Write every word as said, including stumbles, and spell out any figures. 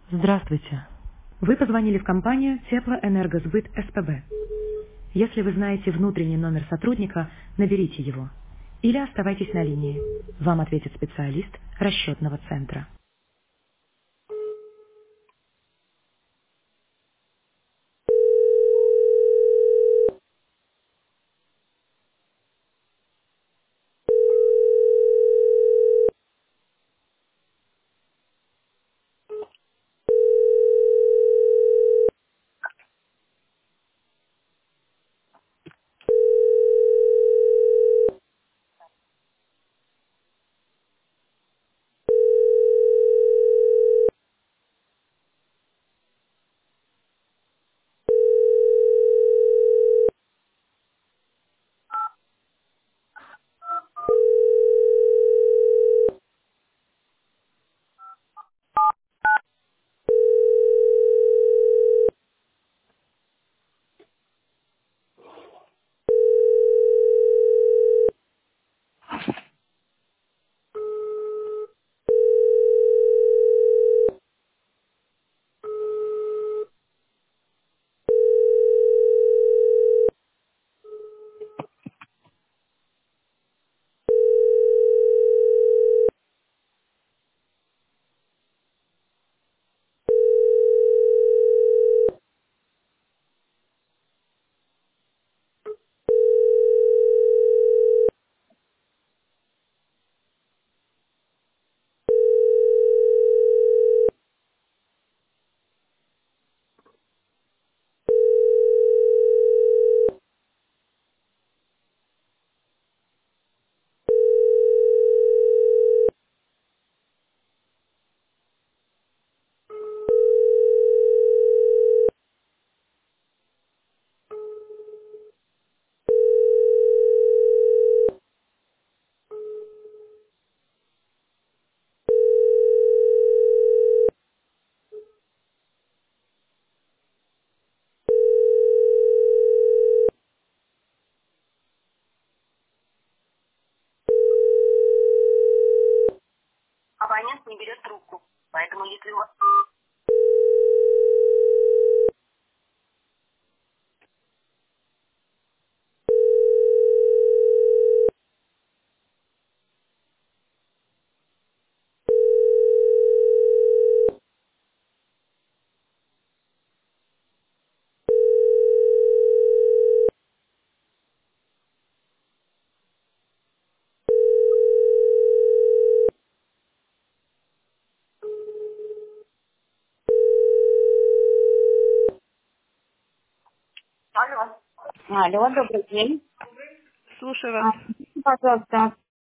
Здравствуйте. Вы позвонили в компанию Теплоэнергосбыт СПБ. Если вы знаете внутренний номер сотрудника, наберите его. Или оставайтесь на линии. Вам ответит специалист расчетного центра. Абонент не берет трубку. Поэтому если вы... Алло. Алло, добрый день. Слушаю вас. А, Пожалуйста,